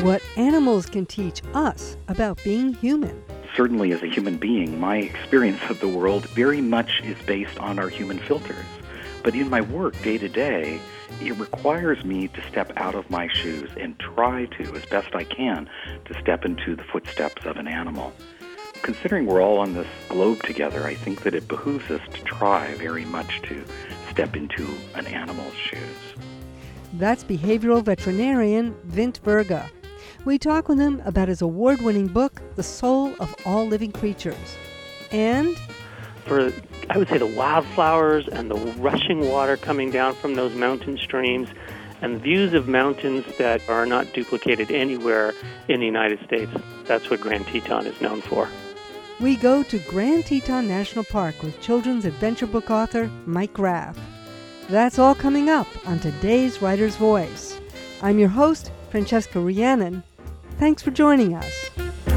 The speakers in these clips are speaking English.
what animals can teach us about being human. Certainly as a human being, my experience of the world very much is based on our human filters. But in my work day to day, it requires me to step out of my shoes and try to, as best I can, to step into the footsteps of an animal. Considering we're all on this globe together, I think that it behooves us to try very much to step into an animal's shoes. That's behavioral veterinarian Vint Verga. We talk with him about his award-winning book, The Soul of All Living Creatures. And for, I would say, the wildflowers and the rushing water coming down from those mountain streams and views of mountains that are not duplicated anywhere in the United States. That's what Grand Teton is known for. We go to Grand Teton National Park with children's adventure book author Mike Graff. That's all coming up on today's Writer's Voice. I'm your host, Francesca Rhiannon. Thanks for joining us.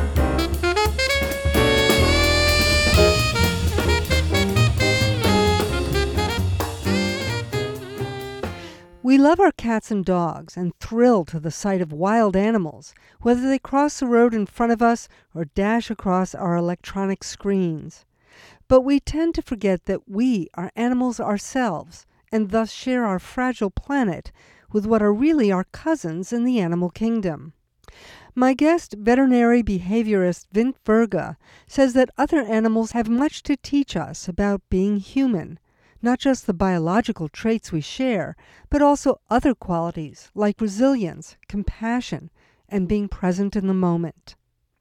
We love our cats and dogs and thrill to the sight of wild animals, whether they cross the road in front of us or dash across our electronic screens. But we tend to forget that we are animals ourselves and thus share our fragile planet with what are really our cousins in the animal kingdom. My guest, veterinary behaviorist Vint Verga, says that other animals have much to teach us about being human, not just the biological traits we share, but also other qualities like resilience, compassion, and being present in the moment.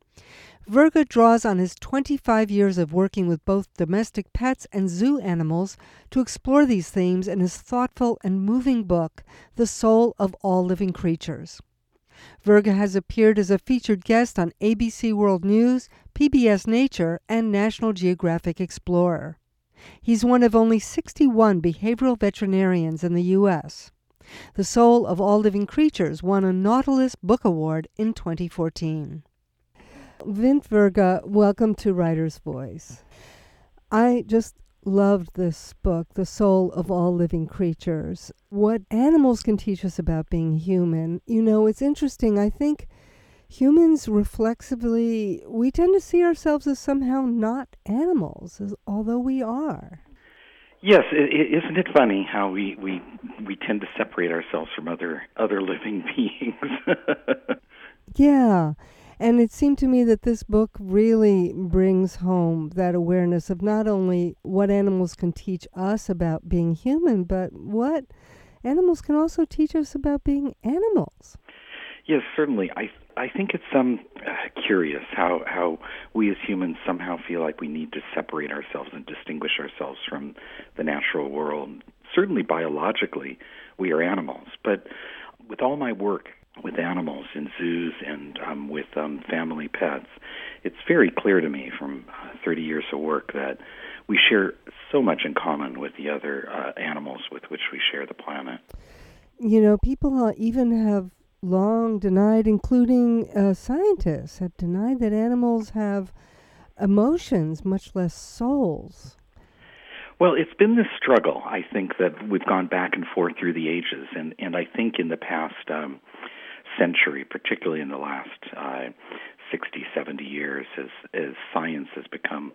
Verga draws on his 25 years of working with both domestic pets and zoo animals to explore these themes in his thoughtful and moving book, The Soul of All Living Creatures. Verga has appeared as a featured guest on ABC World News, PBS Nature, and National Geographic Explorer. He's one of only 61 behavioral veterinarians in the U.S. The Soul of All Living Creatures won a Nautilus Book Award in 2014. Vint Verga, welcome to Writer's Voice. I just loved this book, The Soul of All Living Creatures. What animals can teach us about being human. You know, it's interesting. I think humans reflexively, we tend to see ourselves as somehow not animals, although we are. Yes, isn't it funny how we tend to separate ourselves from other living beings? Yeah. And it seemed to me that this book really brings home that awareness of not only what animals can teach us about being human, but what animals can also teach us about being animals. Yes, certainly. I think it's curious how we as humans somehow feel like we need to separate ourselves and distinguish ourselves from the natural world. Certainly biologically, we are animals. But with all my work with animals in zoos and with family pets, it's very clear to me from 30 years of work that we share so much in common with the other animals with which we share the planet. You know, people even have long denied, including scientists, have denied that animals have emotions, much less souls. Well, it's been this struggle, I think, that we've gone back and forth through the ages, and I think in the past century, particularly in the last 60, 70 years, as science has become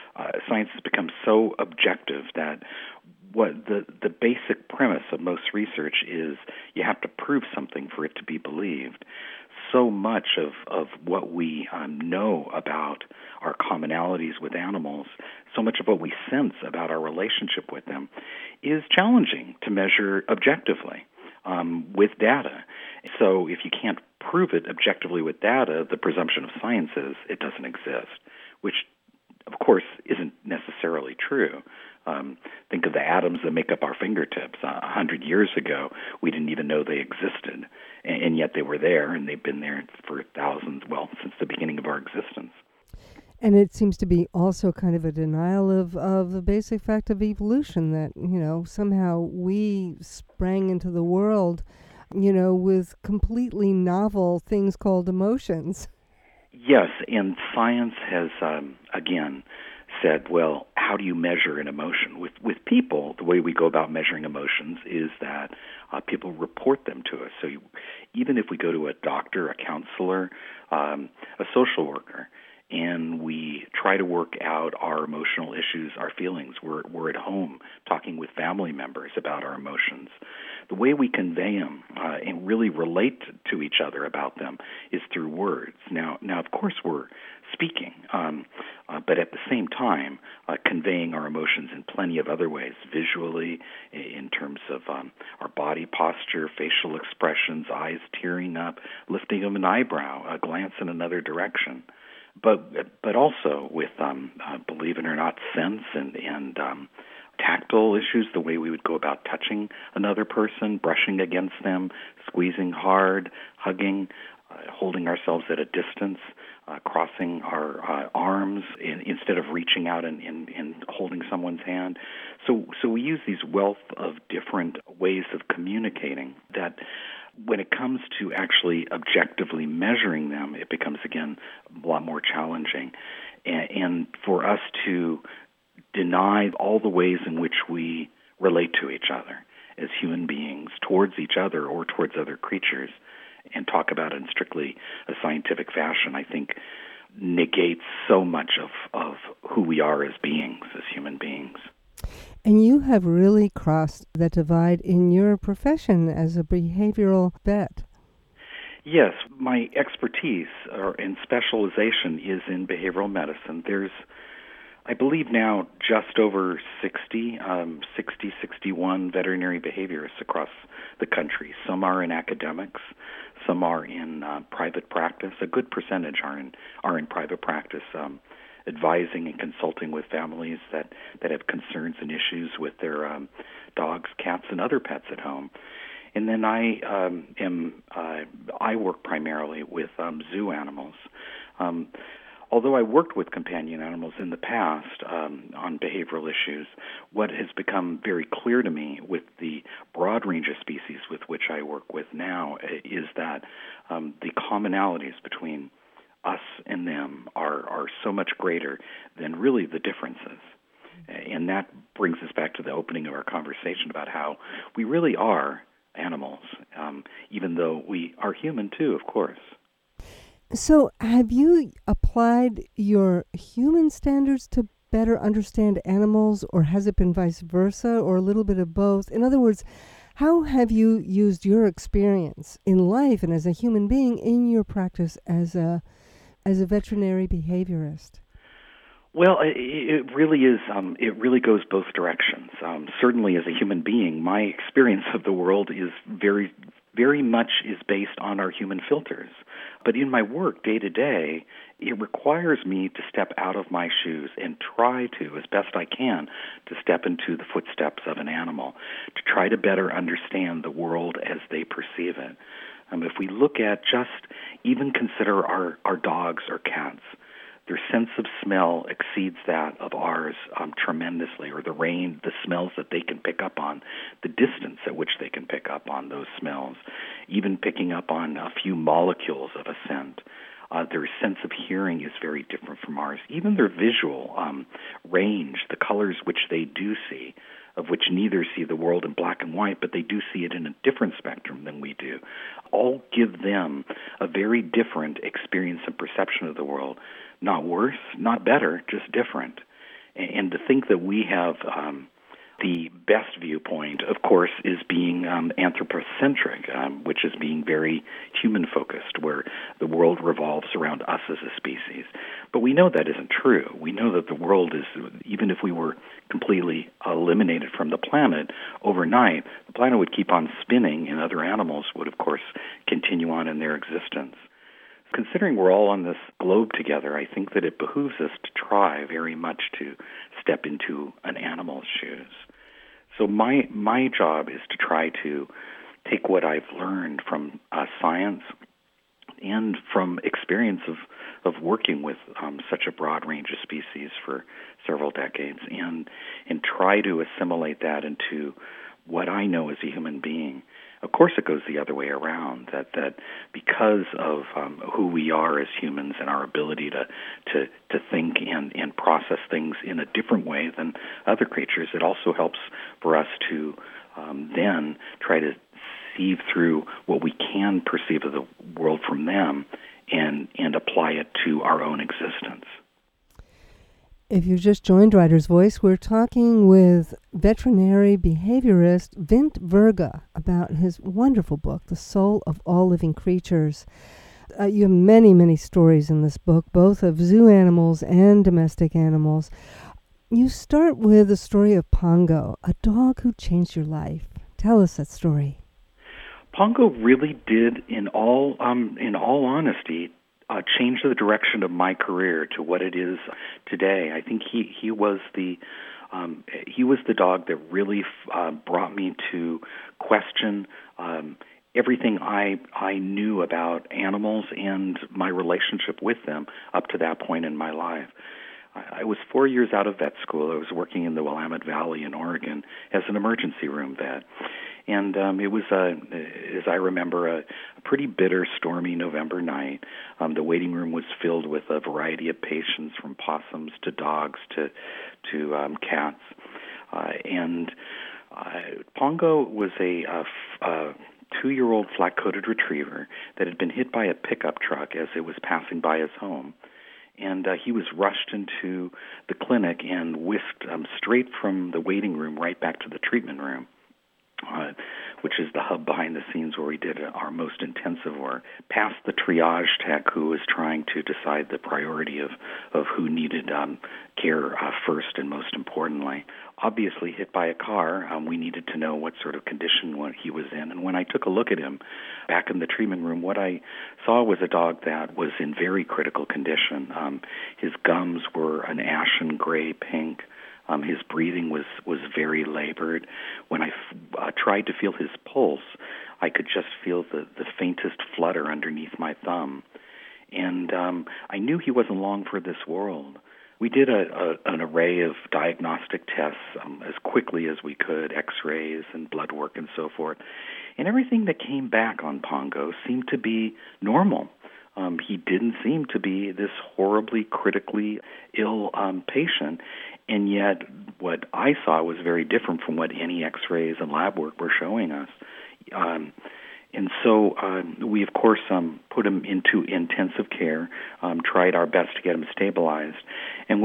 so objective that what the basic premise of most research is you have to prove something for it to be believed. So much of what we know about our commonalities with animals, so much of what we sense about our relationship with them is challenging to measure objectively with data. So if you can't prove it objectively with data, the presumption of science is it doesn't exist, which, of course, isn't necessarily true. Think of the atoms that make up our fingertips. 100 years ago, we didn't even know they existed, and yet they were there, and they've been there for thousands, since the beginning of our existence. And it seems to be also kind of a denial of the basic fact of evolution, that, you know, somehow we sprang into the world, you know, with completely novel things called emotions. Yes, and science has, again, said, well, how do you measure an emotion? With people, the way we go about measuring emotions is that people report them to us. So even if we go to a doctor, a counselor, a social worker, and we try to work out our emotional issues, our feelings, we're at home talking with family members about our emotions. The way we convey them and really relate to each other about them is through words. Now, of course, we're speaking, but at the same time, conveying our emotions in plenty of other ways, visually, in terms of our body posture, facial expressions, eyes tearing up, lifting of an eyebrow, a glance in another direction. But also with, believe it or not, sense and tactile issues, the way we would go about touching another person, brushing against them, squeezing hard, hugging, holding ourselves at a distance, crossing our arms instead of reaching out and holding someone's hand. So we use these wealth of different ways of communicating that when it comes to actually objectively measuring them, it becomes, again, a lot more challenging. And for us to deny all the ways in which we relate to each other as human beings, towards each other or towards other creatures, and talk about it in strictly a scientific fashion, I think negates so much of who we are as beings, as human beings. And you have really crossed that divide in your profession as a behavioral vet. Yes, my expertise and specialization is in behavioral medicine. There's, I believe now, just over 61 veterinary behaviorists across the country. Some are in academics, some are in private practice. A good percentage are in private practice, advising and consulting with families that have concerns and issues with their dogs, cats, and other pets at home. And then I work primarily with zoo animals. Although I worked with companion animals in the past on behavioral issues, what has become very clear to me with the broad range of species with which I work with now is that the commonalities between us and them are so much greater than really the differences. And that brings us back to the opening of our conversation about how we really are animals, even though we are human too, of course. So have you applied your human standards to better understand animals, or has it been vice versa, or a little bit of both? In other words, how have you used your experience in life and as a human being in your practice as a veterinary behaviorist? Well, it really is. It really goes both directions. Certainly, as a human being, my experience of the world is very, very much is based on our human filters. But in my work, day to day, it requires me to step out of my shoes and try to, as best I can, to step into the footsteps of an animal, to try to better understand the world as they perceive it. If we look at even consider our dogs or cats, their sense of smell exceeds that of ours tremendously, or the smells that they can pick up on, the distance at which they can pick up on those smells, even picking up on a few molecules of a scent. Their sense of hearing is very different from ours. Even their visual range, the colors which they do see, of which neither see the world in black and white, but they do see it in a different spectrum than we do, all give them a very different experience and perception of the world. Not worse, not better, just different. And to think that we have the best viewpoint, of course, is being anthropocentric, which is being very human-focused, where the world revolves around us as a species. But we know that isn't true. We know that the world is, even if we were completely eliminated from the planet overnight, the planet would keep on spinning, and other animals would, of course, continue on in their existence. Considering we're all on this globe together, I think that it behooves us to try very much to step into an animal's shoes. So my job is to try to take what I've learned from science and from experience of working with such a broad range of species for several decades and try to assimilate that into what I know as a human being. Of course, it goes the other way around. That because of who we are as humans and our ability to think and process things in a different way than other creatures, it also helps for us to then try to sieve through what we can perceive of the world from them and apply it to our own existence. If you've just joined Writer's Voice, we're talking with veterinary behaviorist Vint Verga about his wonderful book, The Soul of All Living Creatures. You have many, many stories in this book, both of zoo animals and domestic animals. You start with the story of Pongo, a dog who changed your life. Tell us that story. Pongo really did, in all honesty, change the direction of my career to what it is today. I think he was the dog that really brought me to question everything I knew about animals and my relationship with them up to that point in my life. I was 4 years out of vet school. I was working in the Willamette Valley in Oregon as an emergency room vet. And it was, as I remember, a pretty bitter, stormy November night. The waiting room was filled with a variety of patients, from possums to dogs to cats. And Pongo was a 2-year-old flat-coated retriever that had been hit by a pickup truck as it was passing by his home. And he was rushed into the clinic and whisked straight from the waiting room right back to the treatment room, which is the hub behind the scenes where we did our most intensive work, past the triage tech who was trying to decide the priority of who needed care first and most importantly. Obviously hit by a car, we needed to know what sort of condition he was in. And when I took a look at him back in the treatment room, what I saw was a dog that was in very critical condition. His gums were an ashen gray pink. His breathing was very labored. When I tried to feel his pulse, I could just feel the faintest flutter underneath my thumb. And I knew he wasn't long for this world. We did an array of diagnostic tests as quickly as we could, x-rays and blood work and so forth. And everything that came back on Pongo seemed to be normal. He didn't seem to be this horribly, critically ill patient. And yet what I saw was very different from what any x-rays and lab work were showing us. And so we, of course, put him into intensive care, tried our best to get him stabilized. And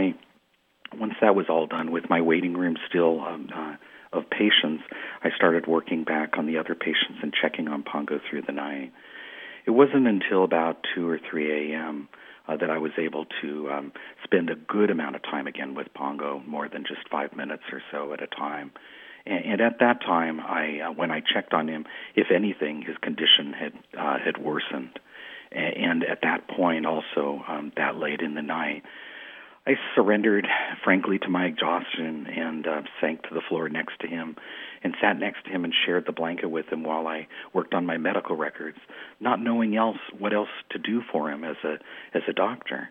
once that was all done, with my waiting room still of patients, I started working back on the other patients and checking on Pongo through the night. It wasn't until about 2 or 3 a.m. That I was able to spend a good amount of time again with Pongo, more than just 5 minutes or so at a time. And at that time, when I checked on him, if anything, his condition had worsened. And at that point, also, that late in the night, I surrendered, frankly, to my exhaustion and sank to the floor next to him and sat next to him and shared the blanket with him while I worked on my medical records, not knowing what else to do for him as a doctor.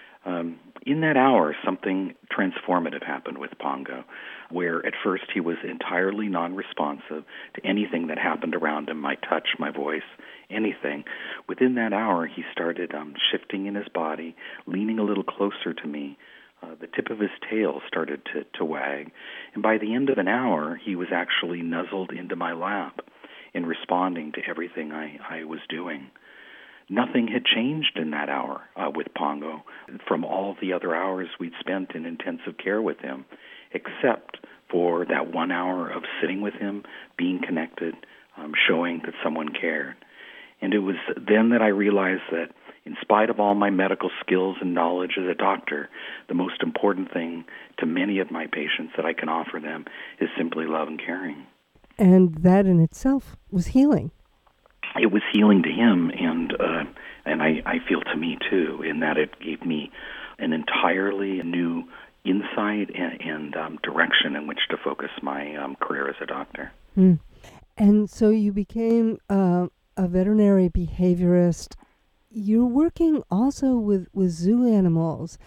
In that hour, something transformative happened with Pongo, where at first he was entirely non-responsive to anything that happened around him, my touch, my voice, anything. Within that hour, he started shifting in his body, leaning a little closer to me. The tip of his tail started to wag. And by the end of an hour, he was actually nuzzled into my lap in responding to everything I was doing. Nothing had changed in that hour with Pongo from all the other hours we'd spent in intensive care with him, except for that 1 hour of sitting with him, being connected, showing that someone cared. And it was then that I realized that in spite of all my medical skills and knowledge as a doctor, the most important thing to many of my patients that I can offer them is simply love and caring. And that in itself was healing. It was healing to him, and I feel to me too, in that it gave me an entirely new insight and direction in which to focus my career as a doctor. Mm. And so you became a veterinary behaviorist. You're working also with zoo animals,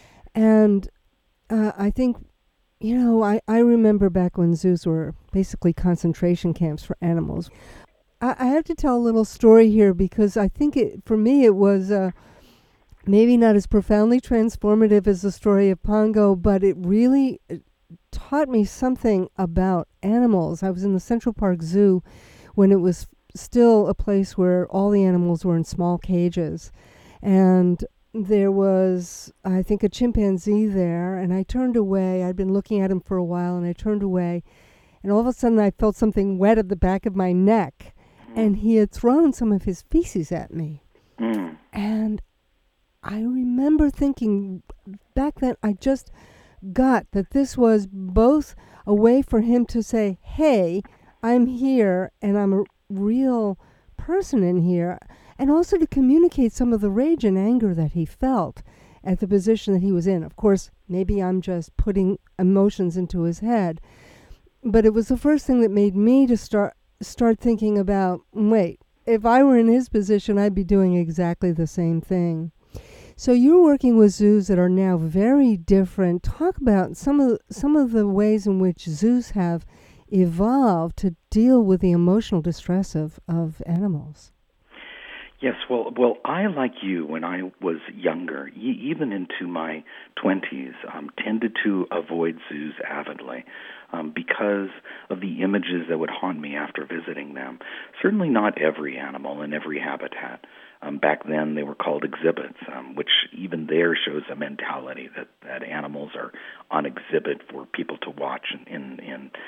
and I think, I remember back when zoos were basically concentration camps for animals. I have to tell a little story here because I think for me it was maybe not as profoundly transformative as the story of Pongo, but it really taught me something about animals. I was in the Central Park Zoo when it was still a place where all the animals were in small cages. And there was, I think, a chimpanzee there, and I turned away. I'd been looking at him for a while, and I turned away. And all of a sudden, I felt something wet at the back of my neck. And he had thrown some of his feces at me. And I remember thinking back then, I just got that this was both a way for him to say, hey, I'm here and I'm a real person in here, and also to communicate some of the rage and anger that he felt at the position that he was in. Of course, maybe I'm just putting emotions into his head, but it was the first thing that made me to start thinking about, wait, if I were in his position, I'd be doing exactly the same thing. So you're working with zoos that are now very different. Talk about some of the ways in which zoos have evolved to deal with the emotional distress of animals. Yes, well, I, like you, when I was younger, even into my 20s, tended to avoid zoos avidly because of the images that would haunt me after visiting them. Certainly not every animal in every habitat. Back then, they were called exhibits, which even there shows a mentality that animals are on exhibit for people to watch and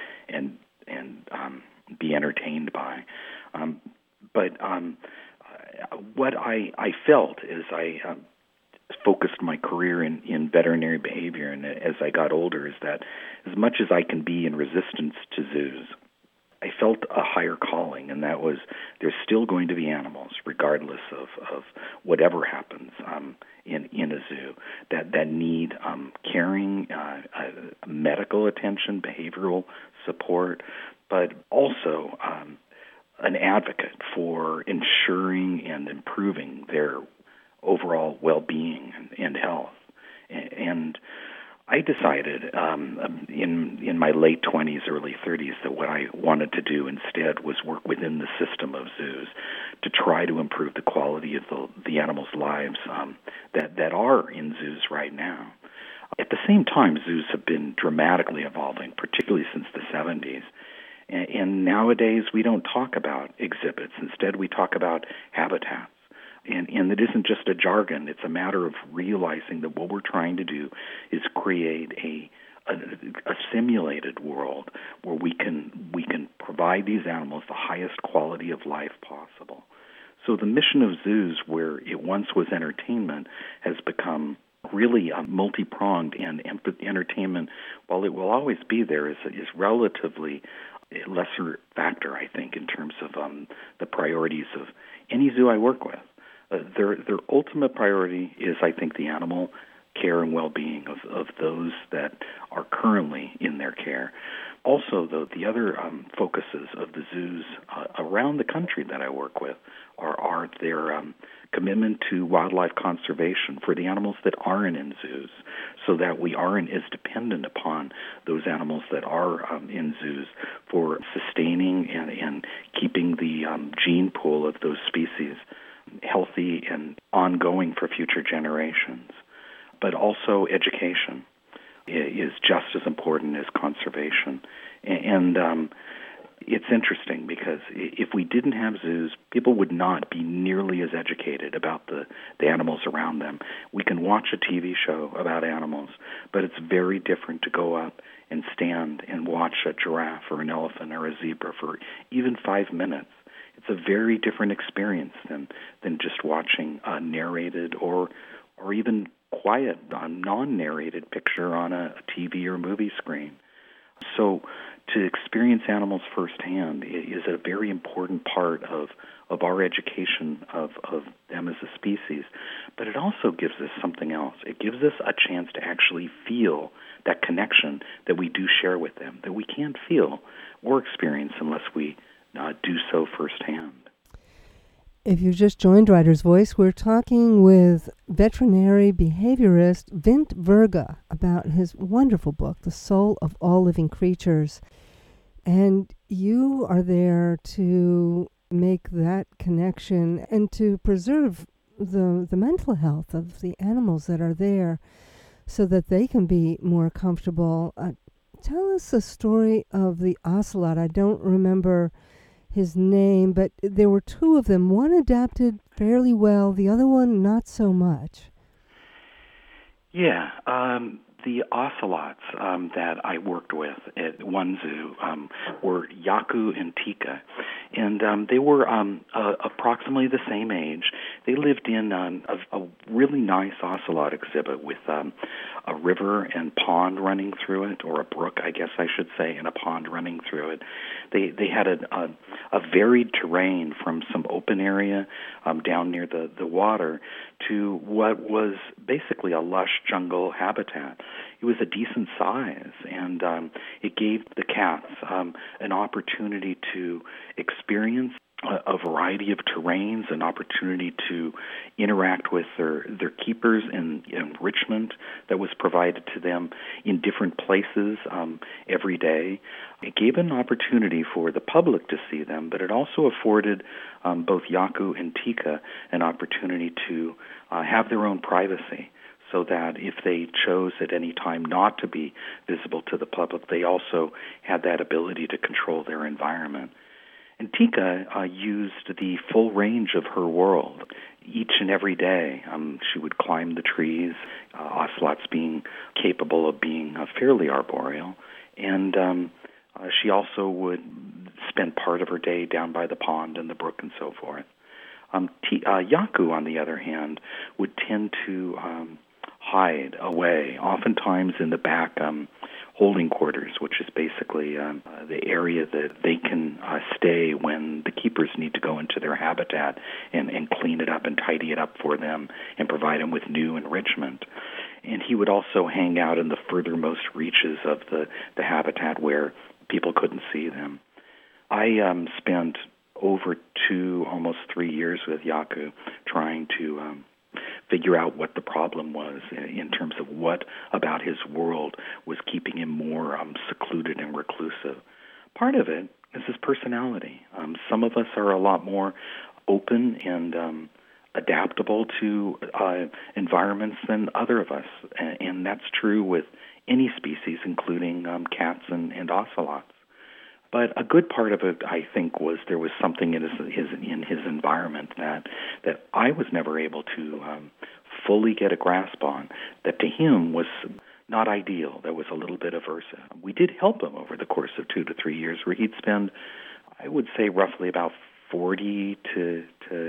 be entertained by. But what I felt as I focused my career in veterinary behavior and as I got older is that as much as I can be in resistance to zoos, I felt a higher calling, and that was there's still going to be animals, regardless of whatever happens in a zoo, that need caring, medical attention, behavioral support, but also an advocate for ensuring and improving their overall well-being and health. And I decided in my late 20s, early 30s, that what I wanted to do instead was work within the system of zoos to try to improve the quality of the animals' lives that are in zoos right now. At the same time, zoos have been dramatically evolving, particularly since the 70s. And nowadays, we don't talk about exhibits. Instead, we talk about habitats. And it isn't just a jargon. It's a matter of realizing that what we're trying to do is create a simulated world where we can provide these animals the highest quality of life possible. So the mission of zoos, where it once was entertainment, has become really multi-pronged, and entertainment, while it will always be there, is relatively a lesser factor, I think, in terms of the priorities of any zoo I work with. Their ultimate priority is, I think, the animal care and well-being of those that are currently in their care. Also, though, the other focuses of the zoos around the country that I work with are their commitment to wildlife conservation for the animals that aren't in zoos, so that we aren't as dependent upon those animals that are in zoos for sustaining and keeping the gene pool of those species healthy and ongoing for future generations. But also education is just as important as conservation. And it's interesting because if we didn't have zoos, people would not be nearly as educated about the animals around them. We can watch a TV show about animals, but it's very different to go up and stand and watch a giraffe or an elephant or a zebra for even 5 minutes. It's a very different experience than just watching a narrated or even quiet, non-narrated picture on a TV or movie screen. So to experience animals firsthand is a very important part of our education of them as a species. But it also gives us something else. It gives us a chance to actually feel that connection that we do share with them, that we can't feel or experience unless we do so firsthand. If you've just joined Writer's Voice, we're talking with veterinary behaviorist Vint Verga about his wonderful book, The Soul of All Living Creatures. And you are there to make that connection and to preserve the mental health of the animals that are there so that they can be more comfortable. Tell us the story of the ocelot. I don't remember his name, but there were two of them. One adapted fairly well, the other one not so much. Yeah, the ocelots that I worked with at one zoo were Yaku and Tika, and they were approximately the same age. They lived in a really nice ocelot exhibit with a river and pond running through it, or a brook, I guess I should say, and a pond running through it. They had a varied terrain from some open area down near the water to what was basically a lush jungle habitat. It was a decent size, and it gave the cats an opportunity to experience a variety of terrains, an opportunity to interact with their keepers, and enrichment that was provided to them in different places every day. It gave an opportunity for the public to see them, but it also afforded both Yaku and Tika an opportunity to have their own privacy, so that if they chose at any time not to be visible to the public, they also had that ability to control their environment. And Tika used the full range of her world. Each and every day, she would climb the trees, ocelots being capable of being fairly arboreal. And she also would spend part of her day down by the pond and the brook and so forth. Yaku, on the other hand, would tend to hide away, oftentimes in the back holding quarters, which is basically the area that they can stay when the keepers need to go into their habitat and clean it up and tidy it up for them and provide them with new enrichment. And he would also hang out in the furthermost reaches of the habitat where people couldn't see them. I spent over 2, almost 3 years with Yaku trying to figure out what the problem was in terms of what about his world was keeping him more secluded and reclusive. Part of it is his personality. Some of us are a lot more open and adaptable to environments than other of us, and that's true with any species, including cats and ocelots. But a good part of it, I think, was there was something in his environment that I was never able to fully get a grasp on, that to him was not ideal, that was a little bit aversive. We did help him over the course of 2 to 3 years, where he'd spend, I would say, roughly about 30 to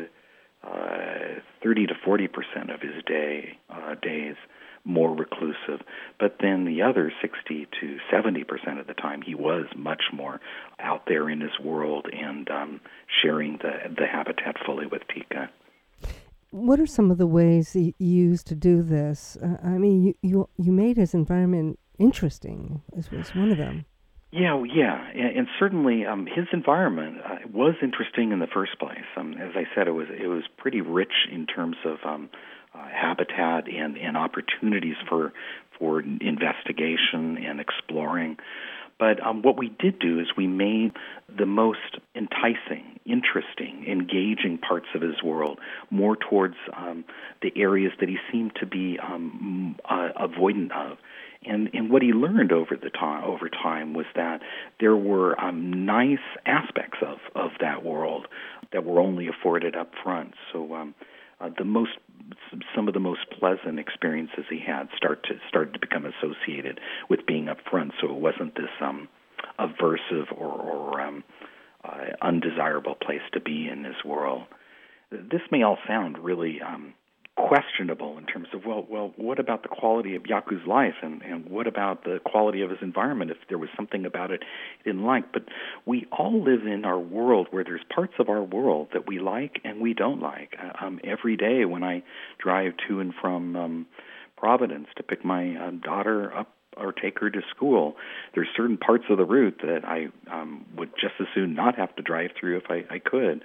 40% of his days more reclusive, but then the other 60 to 70% of the time he was much more out there in his world and sharing the habitat fully with Tika. What are some of the ways you used to do this? I mean, you made his environment interesting. This was one of them. Yeah, and certainly his environment was interesting in the first place. As I said, it was pretty rich in terms of habitat and opportunities for investigation and exploring. But what we did do is we made the most enticing, interesting, engaging parts of his world more towards the areas that he seemed to be avoidant of. And what he learned over time was that there were nice aspects of that world that were only afforded up front. So some of the most pleasant experiences he had started to become associated with being up front. So it wasn't this aversive or undesirable place to be in his world. This may all sound really questionable in terms of, well, what about the quality of Yaku's life, and what about the quality of his environment if there was something about it he didn't like? But we all live in our world where there's parts of our world that we like and we don't like. Every day when I drive to and from Providence to pick my daughter up or take her to school, there's certain parts of the route that I would just as soon not have to drive through if I could.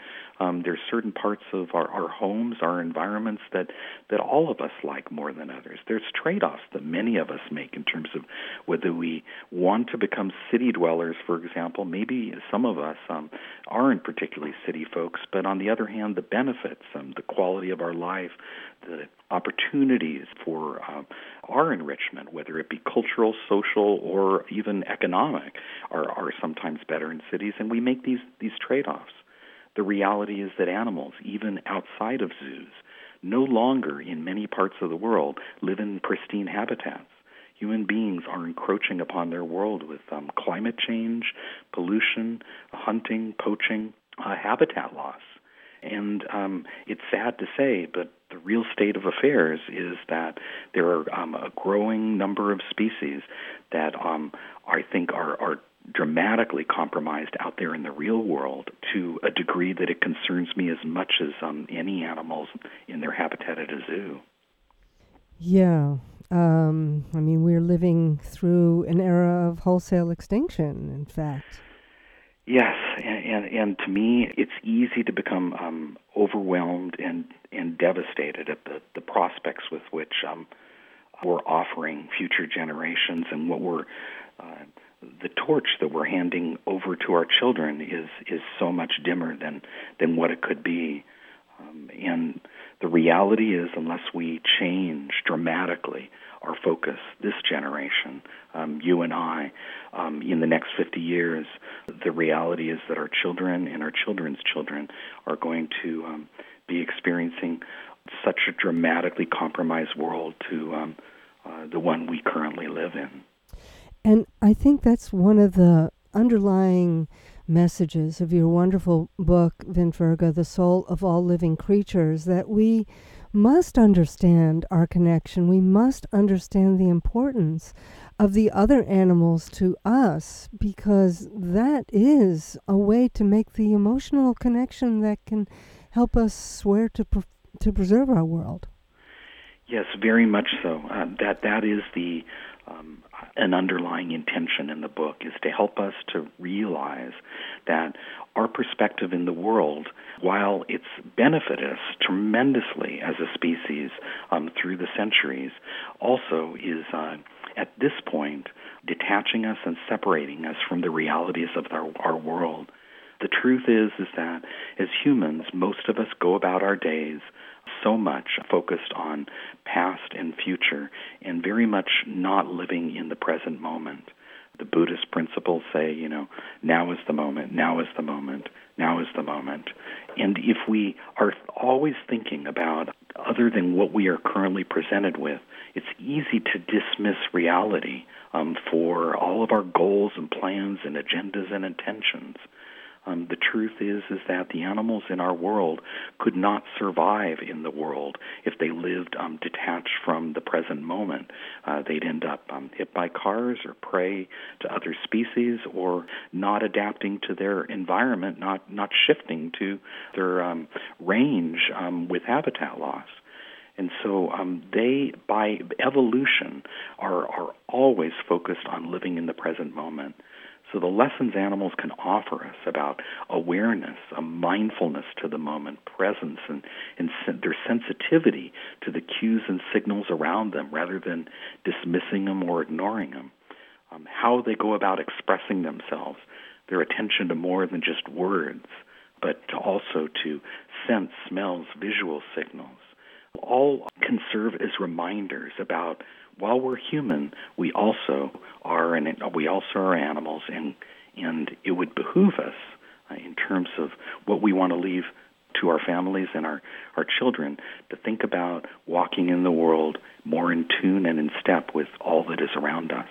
There's certain parts of our homes, our environments that all of us like more than others. There's trade-offs that many of us make in terms of whether we want to become city dwellers, for example. Maybe some of us aren't particularly city folks, but on the other hand, the benefits, the quality of our life, the opportunities for our enrichment, whether it be cultural, social, or even economic, are sometimes better in cities, and we make these trade-offs. The reality is that animals, even outside of zoos, no longer in many parts of the world live in pristine habitats. Human beings are encroaching upon their world with climate change, pollution, hunting, poaching, habitat loss. And it's sad to say, but the real state of affairs is that there are a growing number of species that I think are dramatically compromised out there in the real world to a degree that it concerns me as much as any animals in their habitat at a zoo. Yeah. I mean, we're living through an era of wholesale extinction, in fact. Yes, and to me, it's easy to become overwhelmed and devastated at the prospects with which we're offering future generations, and what we're the torch that we're handing over to our children is so much dimmer than what it could be. And the reality is, unless we change dramatically our focus, this generation, you and I, in the next 50 years, the reality is that our children and our children's children are going to be experiencing such a dramatically compromised world to the one we currently live in. And I think that's one of the underlying messages of your wonderful book, Vintverga, The Soul of All Living Creatures, that we must understand our connection. We must understand the importance of the other animals to us, because that is a way to make the emotional connection that can help us swear to preserve our world. Yes, very much so. That is an underlying intention in the book, is to help us to realize that our perspective in the world, while it's benefited us tremendously as a species through the centuries, also is at this point detaching us and separating us from the realities of our world. The truth is that as humans, most of us go about our days so much focused on past and future and very much not living in the present moment. The Buddhist principles say, now is the moment, now is the moment, now is the moment. And if we are always thinking about other than what we are currently presented with, it's easy to dismiss reality for all of our goals and plans and agendas and intentions. The truth is that the animals in our world could not survive in the world if they lived detached from the present moment. They'd end up hit by cars or prey to other species, or not adapting to their environment, not shifting to their range with habitat loss. And so they, by evolution, are always focused on living in the present moment. So the lessons animals can offer us about awareness, a mindfulness to the moment, presence, and their sensitivity to the cues and signals around them rather than dismissing them or ignoring them, how they go about expressing themselves, their attention to more than just words, but also to sense, smells, visual signals, all can serve as reminders about while we're human, we also are animals, and it would behoove us in terms of what we want to leave to our families and our children to think about walking in the world more in tune and in step with all that is around us.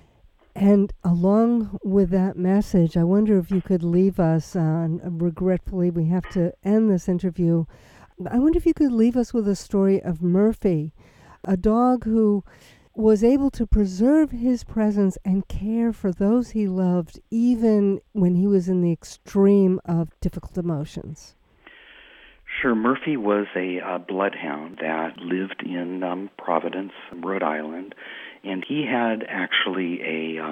And along with that message, I wonder if you could leave us, regretfully we have to end this interview, I wonder if you could leave us with a story of Murphy, a dog who was able to preserve his presence and care for those he loved even when he was in the extreme of difficult emotions. Sure. Murphy was a bloodhound that lived in Providence, Rhode Island, and he had actually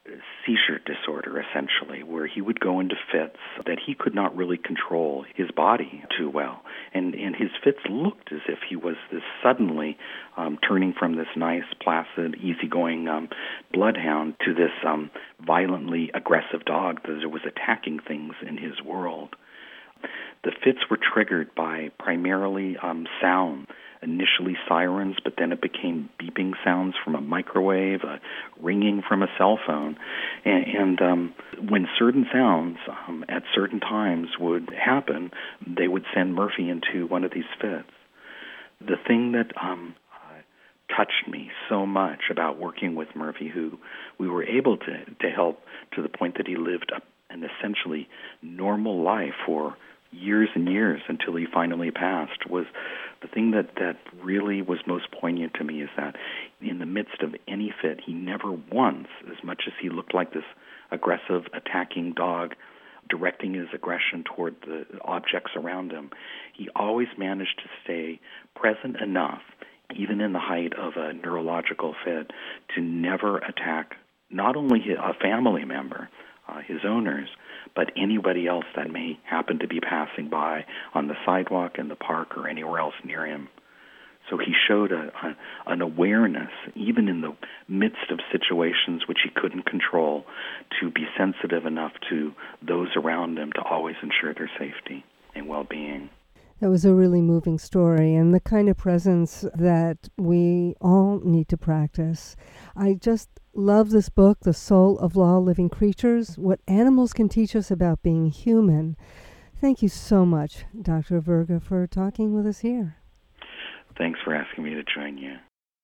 seizure disorder, essentially, where he would go into fits that he could not really control his body too well. And his fits looked as if he was this suddenly turning from this nice, placid, easygoing bloodhound to this violently aggressive dog that was attacking things in his world. The fits were triggered by primarily sound. Initially sirens, but then it became beeping sounds from a microwave, ringing from a cell phone. And when certain sounds at certain times would happen, they would send Murphy into one of these fits. The thing that touched me so much about working with Murphy, who we were able to help to the point that he lived an essentially normal life for years and years until he finally passed, was the thing that really was most poignant to me is that in the midst of any fit, he never once, as much as he looked like this aggressive, attacking dog, directing his aggression toward the objects around him, he always managed to stay present enough, even in the height of a neurological fit, to never attack not only a family member, his owners, but anybody else that may happen to be passing by on the sidewalk, in the park, or anywhere else near him. So he showed an awareness, even in the midst of situations which he couldn't control, to be sensitive enough to those around him to always ensure their safety and well-being. That was a really moving story, and the kind of presence that we all need to practice. I just love this book, The Soul of Law Living Creatures, What Animals Can Teach Us About Being Human. Thank you so much, Dr. Virga, for talking with us here. Thanks for asking me to join you.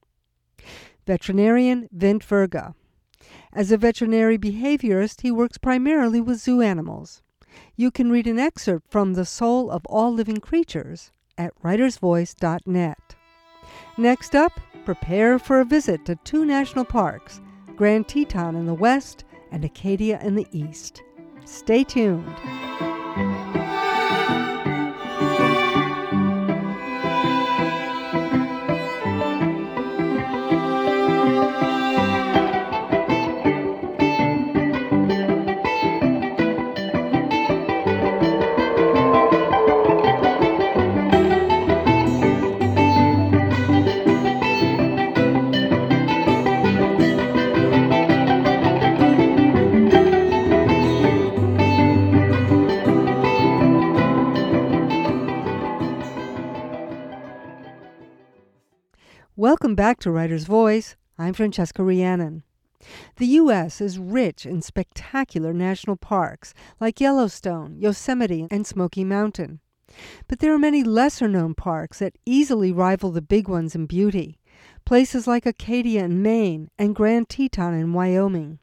Veterinarian Vint Virga. As a veterinary behaviorist, he works primarily with zoo animals. You can read an excerpt from The Soul of All Living Creatures at writersvoice.net. Next up, prepare for a visit to 2 national parks, Grand Teton in the west and Acadia in the east. Stay tuned. Welcome back to Writer's Voice. I'm Francesca Rhiannon. The U.S. is rich in spectacular national parks like Yellowstone, Yosemite, and Smoky Mountain. But there are many lesser-known parks that easily rival the big ones in beauty, places like Acadia in Maine and Grand Teton in Wyoming.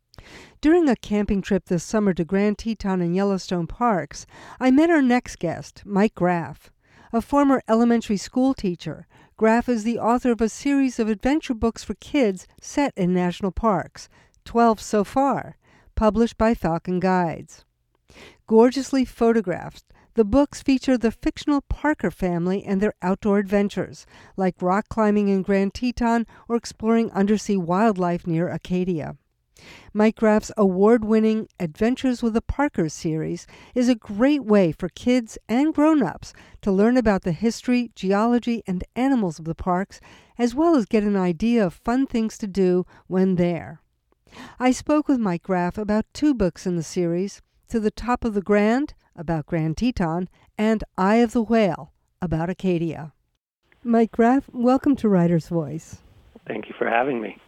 During a camping trip this summer to Grand Teton and Yellowstone parks, I met our next guest, Mike Graff. A former elementary school teacher, Graff is the author of a series of adventure books for kids set in national parks, 12 so far, published by Falcon Guides. Gorgeously photographed, the books feature the fictional Parker family and their outdoor adventures, like rock climbing in Grand Teton or exploring undersea wildlife near Acadia. Mike Graff's award-winning Adventures with the Parkers series is a great way for kids and grown-ups to learn about the history, geology, and animals of the parks, as well as get an idea of fun things to do when there. I spoke with Mike Graff about 2 books in the series, To the Top of the Grand, about Grand Teton, and Eye of the Whale, about Acadia. Mike Graff, welcome to Writer's Voice. Thank you for having me.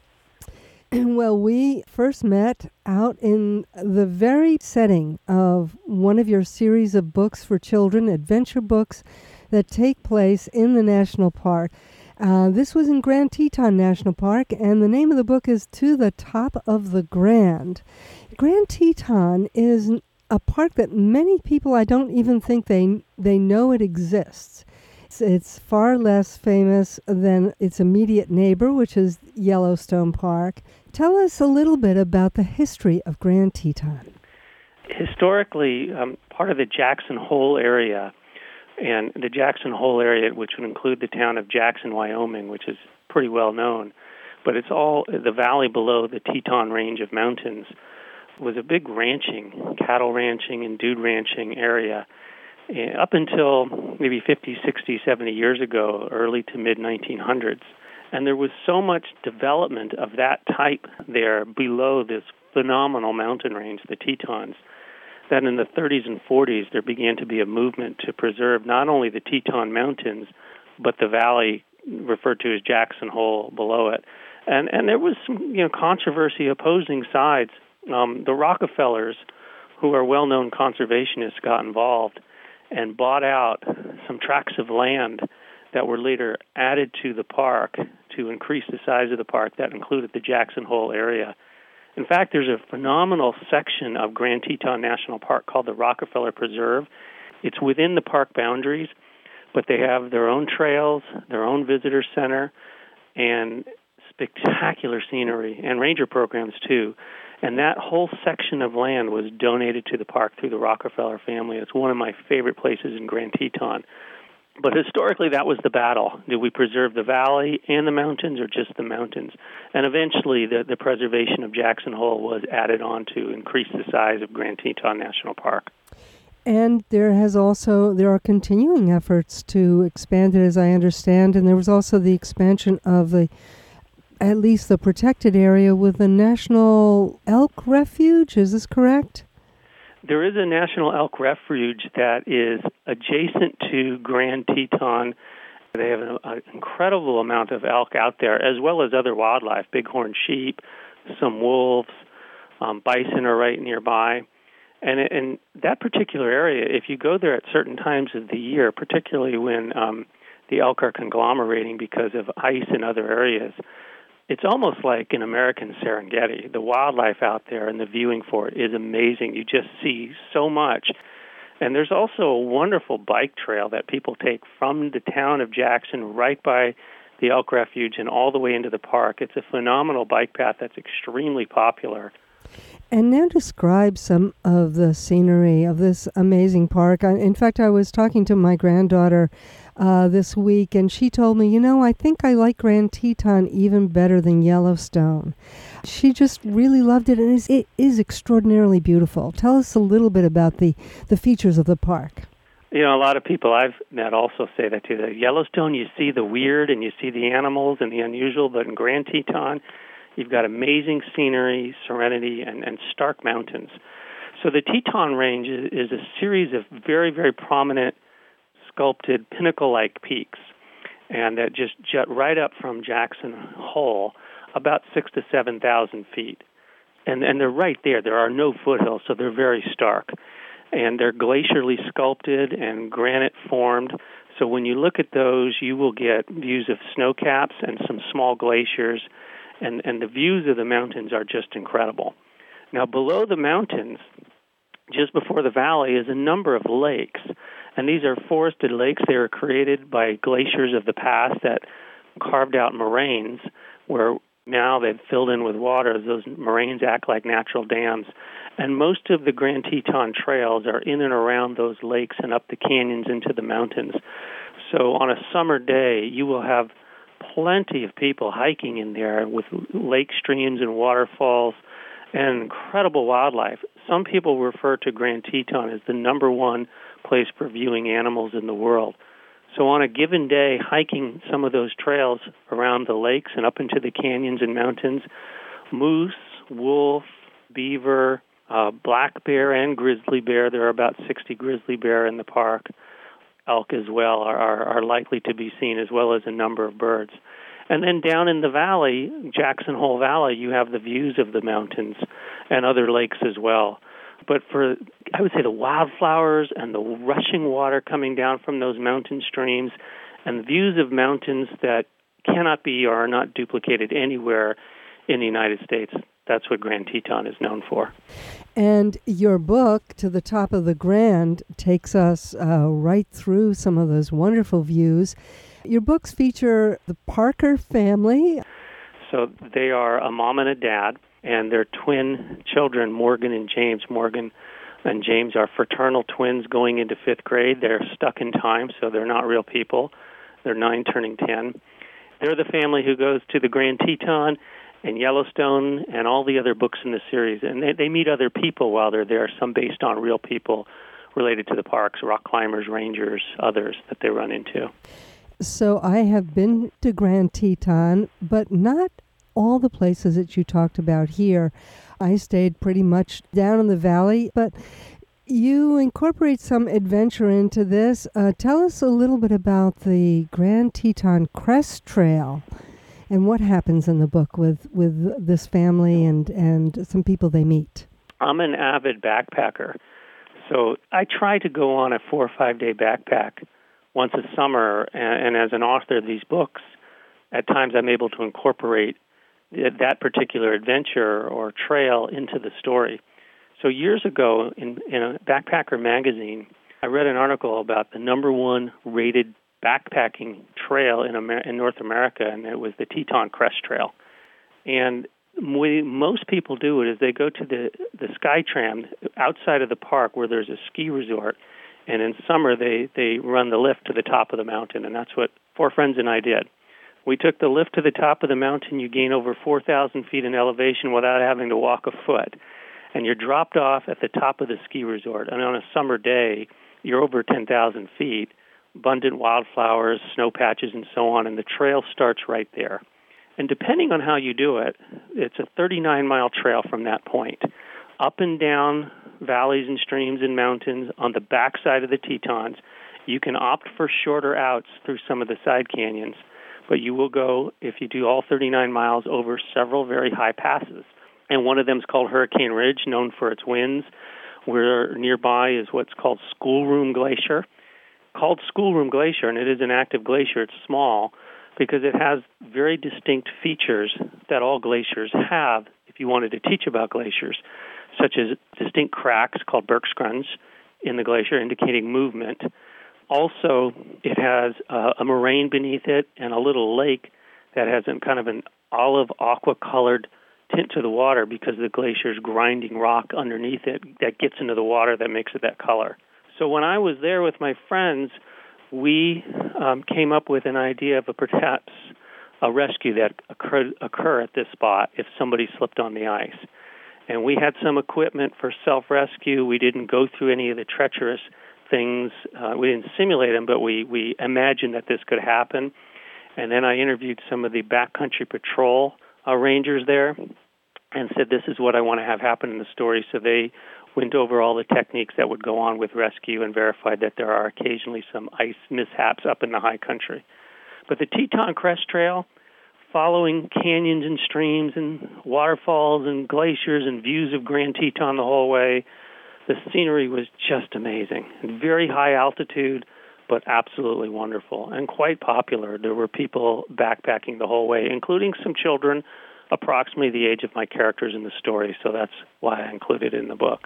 Well, we first met out in the very setting of one of your series of books for children, adventure books that take place in the national park. This was in Grand Teton National Park, and the name of the book is To the Top of the Grand. Grand Teton is a park that many people, I don't even think they know it exists. It's far less famous than its immediate neighbor, which is Yellowstone Park. Tell us a little bit about the history of Grand Teton. Historically, part of the Jackson Hole area, and the Jackson Hole area, which would include the town of Jackson, Wyoming, which is pretty well known, but it's all the valley below the Teton Range of mountains was a big ranching, cattle ranching and dude ranching area up until maybe 50, 60, 70 years ago, early to mid-1900s. And there was so much development of that type there below this phenomenal mountain range, the Tetons, that in the 30s and 40s there began to be a movement to preserve not only the Teton Mountains, but the valley referred to as Jackson Hole below it. And there was some controversy opposing sides. The Rockefellers, who are well-known conservationists, got involved and bought out some tracts of land that were later added to the park to increase the size of the park. That included the Jackson Hole area. In fact, there's a phenomenal section of Grand Teton National Park called the Rockefeller Preserve. It's within the park boundaries, but they have their own trails, their own visitor center, and spectacular scenery, and ranger programs too. And that whole section of land was donated to the park through the Rockefeller family. It's one of my favorite places in Grand Teton. But historically, that was the battle. Did we preserve the valley and the mountains, or just the mountains? And eventually, the preservation of Jackson Hole was added on to increase the size of Grand Teton National Park. And there are continuing efforts to expand it, as I understand, and there was also the expansion of at least the protected area with the National Elk Refuge. Is this correct? There is a National Elk Refuge that is adjacent to Grand Teton. They have an incredible amount of elk out there, as well as other wildlife, bighorn sheep, some wolves, bison are right nearby. And in that particular area, if you go there at certain times of the year, particularly when the elk are conglomerating because of ice in other areas, it's almost like an American Serengeti. The wildlife out there and the viewing for it is amazing. You just see so much. And there's also a wonderful bike trail that people take from the town of Jackson right by the Elk Refuge and all the way into the park. It's a phenomenal bike path that's extremely popular. And now describe some of the scenery of this amazing park. In fact, I was talking to my granddaughter this week, and she told me, I think I like Grand Teton even better than Yellowstone. She just really loved it, and it is extraordinarily beautiful. Tell us a little bit about the features of the park. A lot of people I've met also say that too. That Yellowstone, you see the weird and you see the animals and the unusual, but in Grand Teton, you've got amazing scenery, serenity, and stark mountains. So the Teton Range is a series of very, very prominent, sculpted, pinnacle-like peaks, and that just jut right up from Jackson Hole, about 6,000 to 7,000 feet. And they're right there. There are no foothills, so they're very stark. And they're glacially sculpted and granite-formed. So when you look at those, you will get views of snow caps and some small glaciers, and the views of the mountains are just incredible. Now, below the mountains, just before the valley, is a number of lakes. And these are forested lakes. They were created by glaciers of the past that carved out moraines, where now they've filled in with water. Those moraines act like natural dams. And most of the Grand Teton trails are in and around those lakes and up the canyons into the mountains. So on a summer day, you will have plenty of people hiking in there with lake streams and waterfalls and incredible wildlife. Some people refer to Grand Teton as the number one place for viewing animals in the world. So on a given day, hiking some of those trails around the lakes and up into the canyons and mountains, moose, wolf, beaver, black bear, and grizzly bear, there are about 60 grizzly bear in the park, elk as well, are likely to be seen, as well as a number of birds. And then down in the valley, Jackson Hole Valley, you have the views of the mountains and other lakes as well. But I would say the wildflowers and the rushing water coming down from those mountain streams and the views of mountains that cannot be or are not duplicated anywhere in the United States, that's what Grand Teton is known for. And your book, To the Top of the Grand, takes us right through some of those wonderful views. Your books feature the Parker family. So they are a mom and a dad, and their twin children, Morgan and James. Morgan and James are fraternal twins going into 5th grade. They're stuck in time, so they're not real people. They're 9 turning 10. They're the family who goes to the Grand Teton and Yellowstone and all the other books in the series. And they meet other people while they're there, some based on real people related to the parks, rock climbers, rangers, others that they run into. So I have been to Grand Teton, but not all the places that you talked about here. I stayed pretty much down in the valley, but you incorporate some adventure into this. Tell us a little bit about the Grand Teton Crest Trail and what happens in the book with this family and some people they meet. I'm an avid backpacker, so I try to go on a 4 or 5 day backpack once a summer, and as an author of these books, at times I'm able to incorporate that particular adventure or trail into the story. So years ago, in a Backpacker magazine, I read an article about the number one rated backpacking trail in North America, and it was the Teton Crest Trail. And most people do it is they go to the SkyTram outside of the park where there's a ski resort, and in summer they run the lift to the top of the mountain, and that's what 4 friends and I did. We took the lift to the top of the mountain. You gain over 4,000 feet in elevation without having to walk a foot. And you're dropped off at the top of the ski resort. And on a summer day, you're over 10,000 feet, abundant wildflowers, snow patches, and so on, and the trail starts right there. And depending on how you do it, it's a 39-mile trail from that point, up and down valleys and streams and mountains on the backside of the Tetons. You can opt for shorter outs through some of the side canyons, but you will go, if you do all 39 miles, over several very high passes. And one of them is called Hurricane Ridge, known for its winds, where nearby is what's called Schoolroom Glacier. Called Schoolroom Glacier, and it is an active glacier. It's small because it has very distinct features that all glaciers have if you wanted to teach about glaciers, such as distinct cracks called bergschrunds in the glacier indicating movement. Also, it has a moraine beneath it and a little lake that has kind of an olive aqua-colored tint to the water because the glacier's grinding rock underneath it that gets into the water that makes it that color. So when I was there with my friends, we came up with an idea of perhaps a rescue that occur at this spot if somebody slipped on the ice. And we had some equipment for self-rescue. We didn't go through any of the treacherous things. We didn't simulate them, but we imagined that this could happen. And then I interviewed some of the backcountry patrol rangers there and said, this is what I want to have happen in the story. So they went over all the techniques that would go on with rescue and verified that there are occasionally some ice mishaps up in the high country. But the Teton Crest Trail, following canyons and streams and waterfalls and glaciers and views of Grand Teton the whole way, the scenery was just amazing. Very high altitude, but absolutely wonderful and quite popular. There were people backpacking the whole way, including some children approximately the age of my characters in the story, so that's why I included it in the book.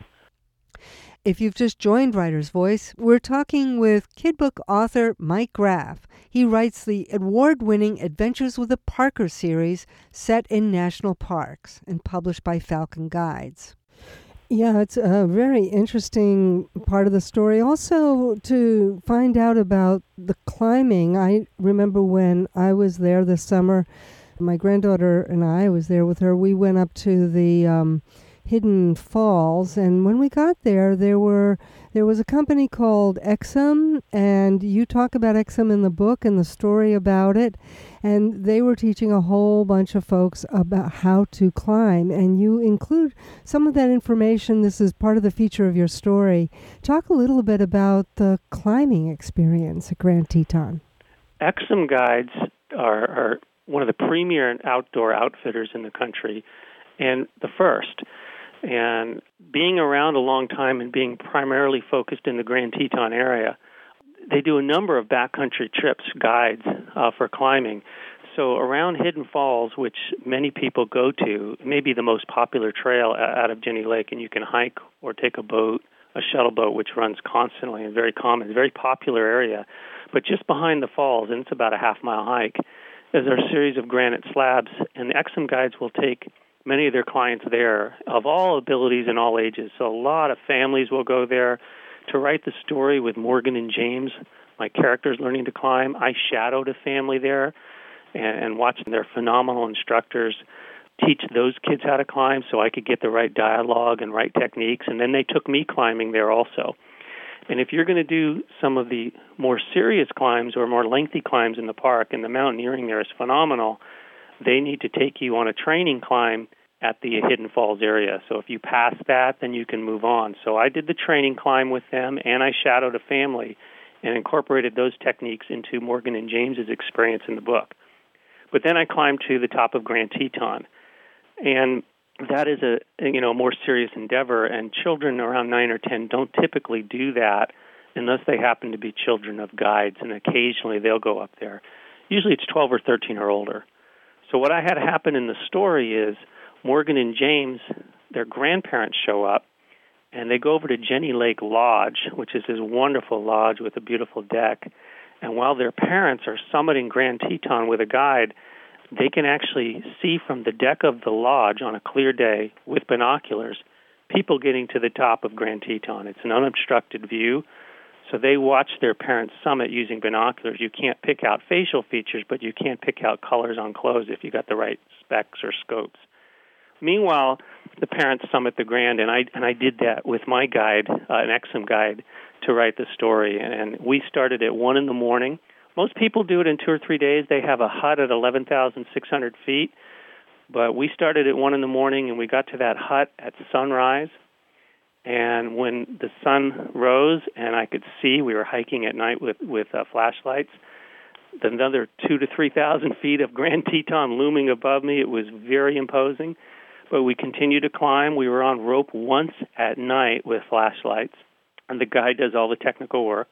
If you've just joined Writer's Voice, we're talking with kid book author Mike Graff. He writes the award-winning Adventures with a Parker series set in national parks and published by Falcon Guides. Yeah, it's a very interesting part of the story. Also, to find out about the climbing. I remember when I was there this summer, my granddaughter and I was there with her. We went up to the Hidden Falls, and when we got there, there was a company called Exum, and you talk about Exum in the book and the story about it, and they were teaching a whole bunch of folks about how to climb, and you include some of that information. This is part of the feature of your story. Talk a little bit about the climbing experience at Grand Teton. Exum Guides are one of the premier outdoor outfitters in the country, and the first. And being around a long time and being primarily focused in the Grand Teton area, they do a number of backcountry trips, guides for climbing. So around Hidden Falls, which many people go to, may be the most popular trail out of Jenny Lake, and you can hike or take a boat, a shuttle boat, which runs constantly and very common. It's a very popular area. But just behind the falls, and it's about a half-mile hike, is a series of granite slabs, and the Exum Guides will take many of their clients there of all abilities and all ages. So a lot of families will go there to write the story with Morgan and James, my characters learning to climb. I shadowed a family there, and watching their phenomenal instructors teach those kids how to climb so I could get the right dialogue and right techniques. And then they took me climbing there also. And if you're going to do some of the more serious climbs or more lengthy climbs in the park, and the mountaineering there is phenomenal, they need to take you on a training climb at the Hidden Falls area. So if you pass that, then you can move on. So I did the training climb with them, and I shadowed a family and incorporated those techniques into Morgan and James's experience in the book. But then I climbed to the top of Grand Teton, and that is a more serious endeavor, and children around 9 or 10 don't typically do that unless they happen to be children of guides, and occasionally they'll go up there. Usually it's 12 or 13 or older. So what I had happen in the story is Morgan and James, their grandparents show up, and they go over to Jenny Lake Lodge, which is this wonderful lodge with a beautiful deck. And while their parents are summiting Grand Teton with a guide, they can actually see from the deck of the lodge on a clear day with binoculars people getting to the top of Grand Teton. It's an unobstructed view, so they watch their parents summit using binoculars. You can't pick out facial features, but you can pick out colors on clothes if you got the right specs or scopes. Meanwhile, the parents summit the Grand, and I did that with my guide, an Exum guide, to write the story. And we started at 1 a.m. Most people do it in 2 or 3 days. They have a hut at 11,600 feet. But we started at 1 a.m, and we got to that hut at sunrise. And when the sun rose and I could see, we were hiking at night with flashlights, another 2,000 to 3,000 feet of Grand Teton looming above me. It was very imposing. But we continued to climb. We were on rope once at night with flashlights, and the guide does all the technical work.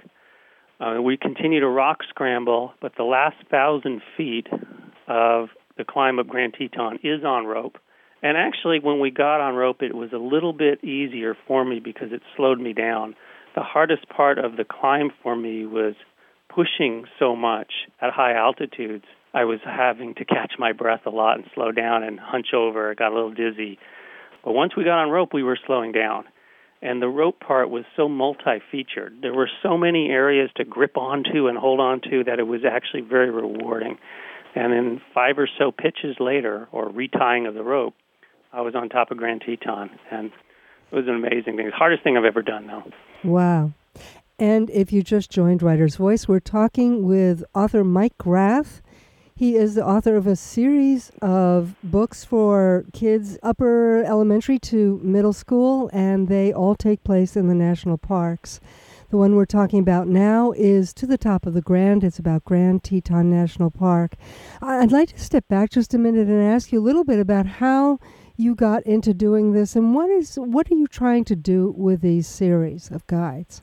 We continue to rock scramble, but the last 1,000 feet of the climb up Grand Teton is on rope. And actually, when we got on rope, it was a little bit easier for me because it slowed me down. The hardest part of the climb for me was pushing so much at high altitudes. I was having to catch my breath a lot and slow down and hunch over. I got a little dizzy. But once we got on rope, we were slowing down. And the rope part was so multi-featured. There were so many areas to grip onto and hold onto that it was actually very rewarding. And then 5 or so pitches later, or retying of the rope, I was on top of Grand Teton. And it was an amazing thing. The hardest thing I've ever done, though. Wow. And if you just joined Writer's Voice, we're talking with author Mike Graff. He is the author of a series of books for kids upper elementary to middle school, and they all take place in the national parks. The one we're talking about now is To the Top of the Grand. It's about Grand Teton National Park. I'd like to step back just a minute and ask you a little bit about how you got into doing this, and what are you trying to do with these series of guides?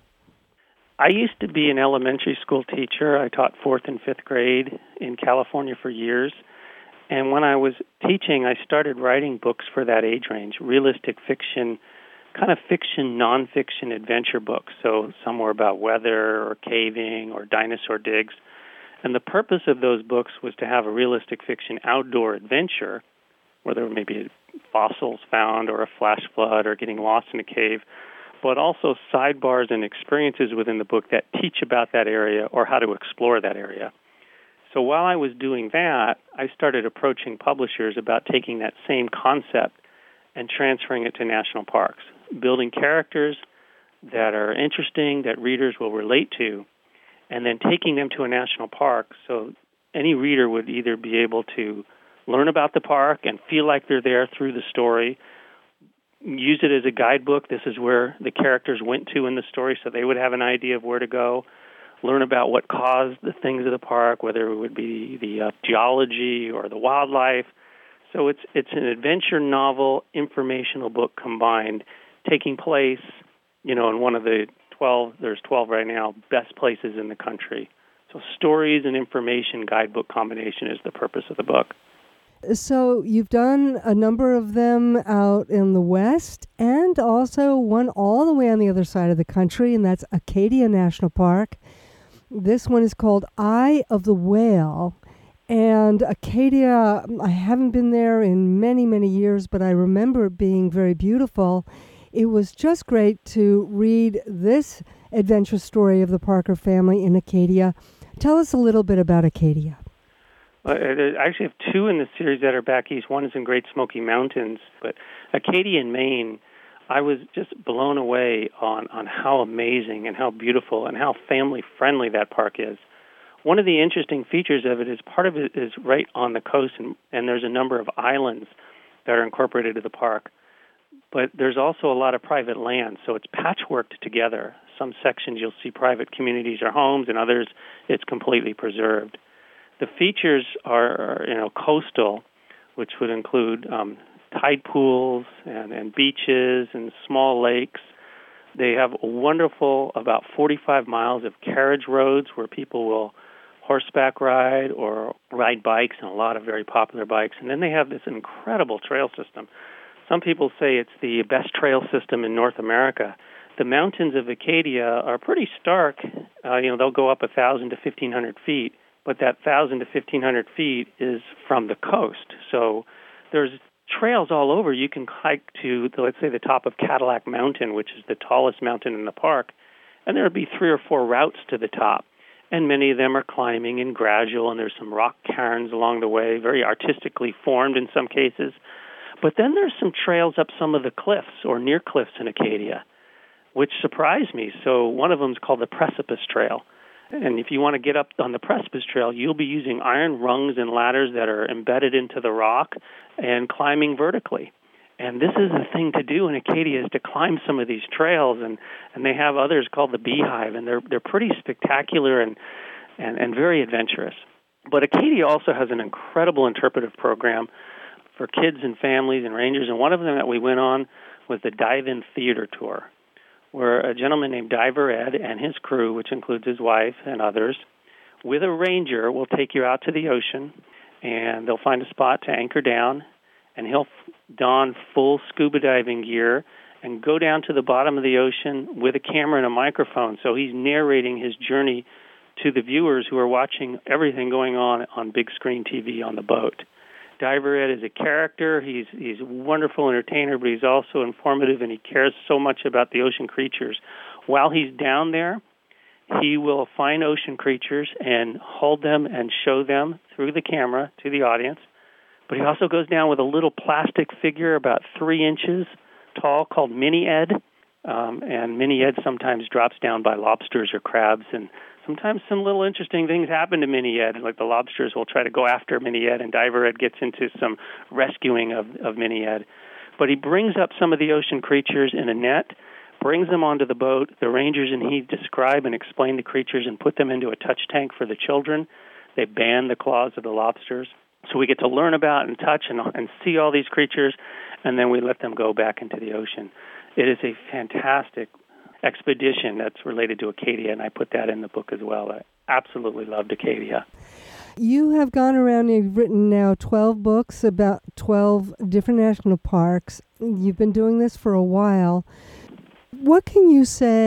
I used to be an elementary school teacher. I taught 4th and 5th grade in California for years. And when I was teaching, I started writing books for that age range, realistic fiction, kind of fiction, nonfiction adventure books. So some were about weather or caving or dinosaur digs. And the purpose of those books was to have a realistic fiction outdoor adventure where there may be fossils found or a flash flood or getting lost in a cave, but also sidebars and experiences within the book that teach about that area or how to explore that area. So while I was doing that, I started approaching publishers about taking that same concept and transferring it to national parks, building characters that are interesting, that readers will relate to, and then taking them to a national park so any reader would either be able to learn about the park and feel like they're there through the story, use it as a guidebook. This is where the characters went to in the story, so they would have an idea of where to go, learn about what caused the things of the park, whether it would be the geology or the wildlife. So it's an adventure novel, informational book combined, taking place, in one of the 12, there's 12 right now, best places in the country. So stories and information guidebook combination is the purpose of the book. So you've done a number of them out in the West and also one all the way on the other side of the country, and that's Acadia National Park. This one is called Eye of the Whale. And Acadia, I haven't been there in many, many years, but I remember it being very beautiful. It was just great to read this adventure story of the Parker family in Acadia. Tell us a little bit about Acadia. I actually have two in the series that are back east. One is in Great Smoky Mountains, but Acadia in Maine, I was just blown away on how amazing and how beautiful and how family-friendly that park is. One of the interesting features of it is part of it is right on the coast, and there's a number of islands that are incorporated to the park. But there's also a lot of private land, so it's patchworked together. Some sections you'll see private communities or homes, and others it's completely preserved. The features are coastal, which would include tide pools and beaches and small lakes. They have a wonderful about 45 miles of carriage roads where people will horseback ride or ride bikes, and a lot of very popular bikes. And then they have this incredible trail system. Some people say it's the best trail system in North America. The mountains of Acadia are pretty stark. They'll go up 1,000 to 1,500 feet, but that 1,000 to 1,500 feet is from the coast. So there's trails all over. You can hike to, let's say, the top of Cadillac Mountain, which is the tallest mountain in the park, and there would be 3 or 4 routes to the top. And many of them are climbing and gradual, and there's some rock cairns along the way, very artistically formed in some cases. But then there's some trails up some of the cliffs or near cliffs in Acadia, which surprised me. So one of them is called the Precipice Trail. And if you want to get up on the Precipice Trail, you'll be using iron rungs and ladders that are embedded into the rock and climbing vertically. And this is the thing to do in Acadia, is to climb some of these trails. And they have others called the Beehive, and they're pretty spectacular and very adventurous. But Acadia also has an incredible interpretive program for kids and families and rangers. And one of them that we went on was the Dive-In Theater Tour, where a gentleman named Diver Ed and his crew, which includes his wife and others, with a ranger will take you out to the ocean, and they'll find a spot to anchor down, and he'll don full scuba diving gear and go down to the bottom of the ocean with a camera and a microphone. So he's narrating his journey to the viewers who are watching everything going on big screen TV on the boat. Diver Ed is a character. He's a wonderful entertainer, but he's also informative, and he cares so much about the ocean creatures. While he's down there, he will find ocean creatures and hold them and show them through the camera to the audience. But he also goes down with a little plastic figure about 3 inches tall called Mini Ed. And Mini Ed sometimes drops down by lobsters or crabs, and sometimes some little interesting things happen to Mini Ed, like the lobsters will try to go after Mini Ed, and Diver Ed gets into some rescuing of Mini Ed. But he brings up some of the ocean creatures in a net, brings them onto the boat. The rangers and he describe and explain the creatures and put them into a touch tank for the children. They ban the claws of the lobsters. So we get to learn about and touch and see all these creatures, and then we let them go back into the ocean. It is a fantastic expedition that's related to Acadia, and I put that in the book as well. I absolutely loved Acadia. You have gone around and you've written now 12 books about 12 different national parks. You've been doing this for a while. What can you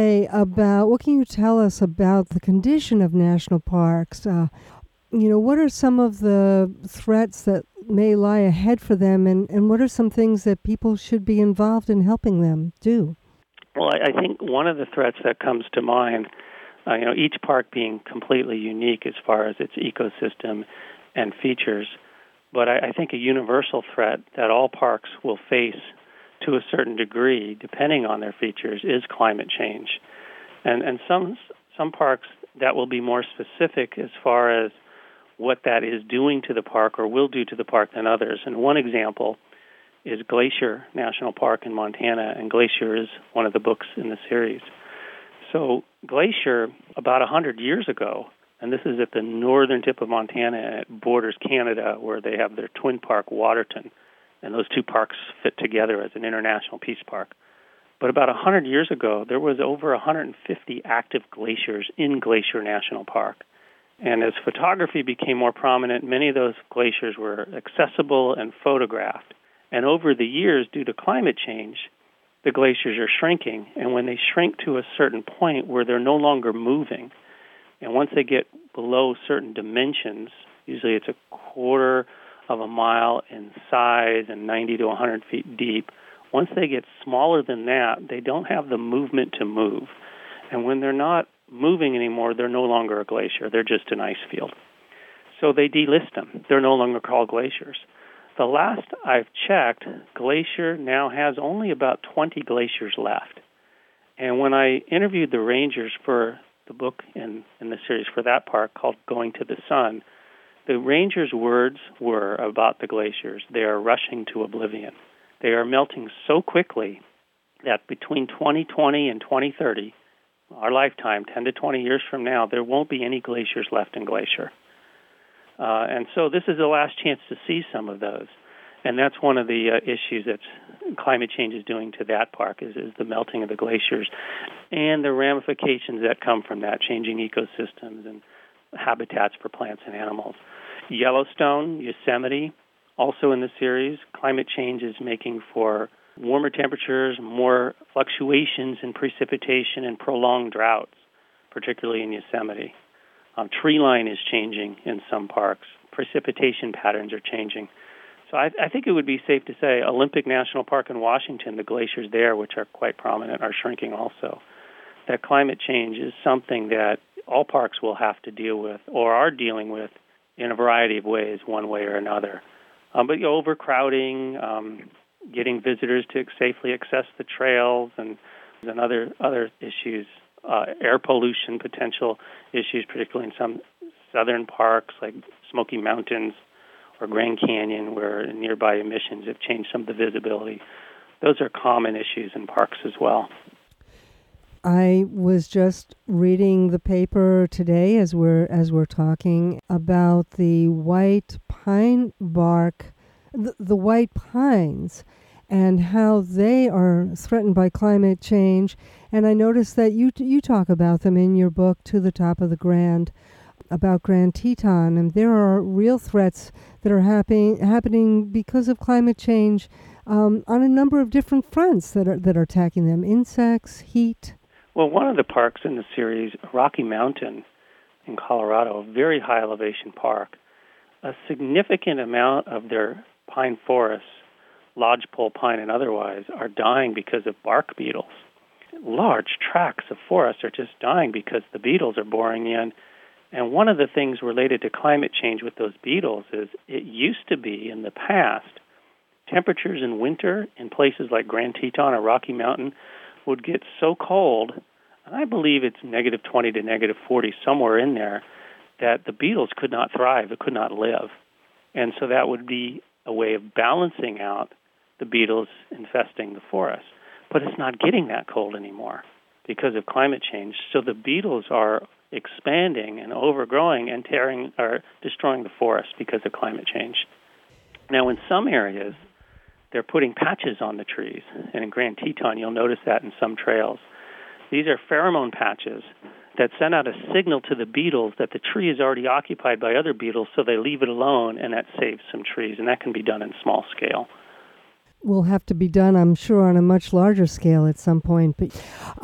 tell us about the condition of national parks? What are some of the threats that may lie ahead for them, and what are some things that people should be involved in helping them do? Well, I think one of the threats that comes to mind, each park being completely unique as far as its ecosystem and features, but I think a universal threat that all parks will face to a certain degree, depending on their features, is climate change. And some parks that will be more specific as far as what that is doing to the park or will do to the park than others. And one example is Glacier National Park in Montana, and Glacier is one of the books in the series. So Glacier, about 100 years ago, and this is at the northern tip of Montana, and it borders Canada, where they have their twin park, Waterton, and those two parks fit together as an international peace park. But about 100 years ago, there was over 150 active glaciers in Glacier National Park. And as photography became more prominent, many of those glaciers were accessible and photographed. And over the years, due to climate change, the glaciers are shrinking. And when they shrink to a certain point where they're no longer moving, and once they get below certain dimensions, usually it's 1/4 of a mile in size and 90 to 100 feet deep, once they get smaller than that, they don't have the movement to move. And when they're not moving anymore, they're no longer a glacier. They're just an ice field. So they delist them. They're no longer called glaciers. The last I've checked, Glacier now has only about 20 glaciers left. And when I interviewed the rangers for the book in the series for that park called Going to the Sun, the rangers' words were about the glaciers. They are rushing to oblivion. They are melting so quickly that between 2020 and 2030, our lifetime, 10 to 20 years from now, there won't be any glaciers left in Glacier. And so this is the last chance to see some of those. And that's one of the issues that climate change is doing to that park is the melting of the glaciers and the ramifications that come from that, changing ecosystems and habitats for plants and animals. Yellowstone, Yosemite, also in the series, climate change is making for warmer temperatures, more fluctuations in precipitation, and prolonged droughts, particularly in Yosemite. Tree line is changing in some parks. Precipitation patterns are changing. So I think it would be safe to say Olympic National Park in Washington, the glaciers there, which are quite prominent, are shrinking also. That climate change is something that all parks will have to deal with or are dealing with in a variety of ways, one way or another. But overcrowding, getting visitors to safely access the trails, and other issues, air pollution potential issues, particularly in some southern parks like Smoky Mountains or Grand Canyon, where nearby emissions have changed some of the visibility. Those are common issues in parks as well. I was just reading the paper today as we're talking about the white pine bark, the white pines, and how they are threatened by climate change. And I noticed that you talk about them in your book, To the Top of the Grand, about Grand Teton, and there are real threats that are happening because of climate change on a number of different fronts that are attacking them: insects, heat. Well, one of the parks in the series, Rocky Mountain in Colorado, a very high elevation park, a significant amount of their pine forests, lodgepole pine and otherwise, are dying because of bark beetles. Large tracts of forest are just dying because the beetles are boring in. And one of the things related to climate change with those beetles is it used to be in the past, temperatures in winter in places like Grand Teton or Rocky Mountain would get so cold, and I believe it's negative 20 to negative 40, somewhere in there, that the beetles could not thrive, it could not live. And so that would be a way of balancing out the beetles infesting the forest. But it's not getting that cold anymore because of climate change. So the beetles are expanding and overgrowing and destroying the forest because of climate change. Now, in some areas, they're putting patches on the trees. And in Grand Teton, you'll notice that in some trails. These are pheromone patches that send out a signal to the beetles that the tree is already occupied by other beetles, so they leave it alone, and that saves some trees. And that can be done in small scale. Will have to be done, I'm sure, on a much larger scale at some point. But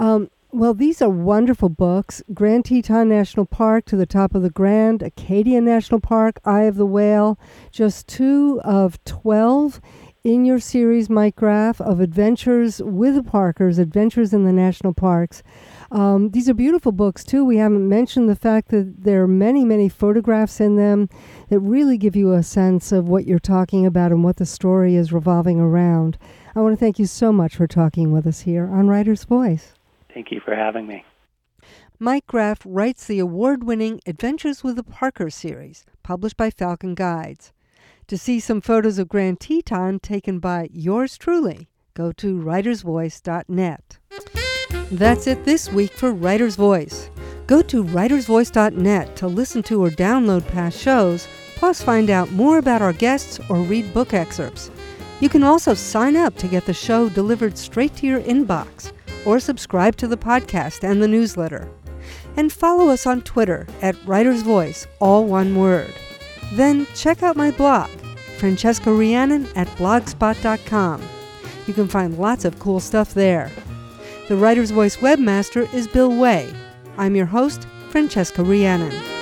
well, these are wonderful books. Grand Teton National Park, To the Top of the Grand, Acadia National Park, Eye of the Whale, just 2 of 12 in your series, Mike Graff, of adventures with the Parkers, Adventures in the National Parks. These are beautiful books, too. We haven't mentioned the fact that there are many, many photographs in them that really give you a sense of what you're talking about and what the story is revolving around. I want to thank you so much for talking with us here on Writer's Voice. Thank you for having me. Mike Graff writes the award-winning Adventures with the Parker series, published by Falcon Guides. To see some photos of Grand Teton taken by yours truly, go to writersvoice.net. That's it this week for Writer's Voice. Go to writersvoice.net to listen to or download past shows, plus find out more about our guests or read book excerpts. You can also sign up to get the show delivered straight to your inbox, or subscribe to the podcast and the newsletter. And follow us on Twitter at Writer's Voice, all one word. Then check out my blog, Francesca Rhiannon at blogspot.com. You can find lots of cool stuff there. The Writer's Voice webmaster is Bill Way. I'm your host, Francesca Rhiannon.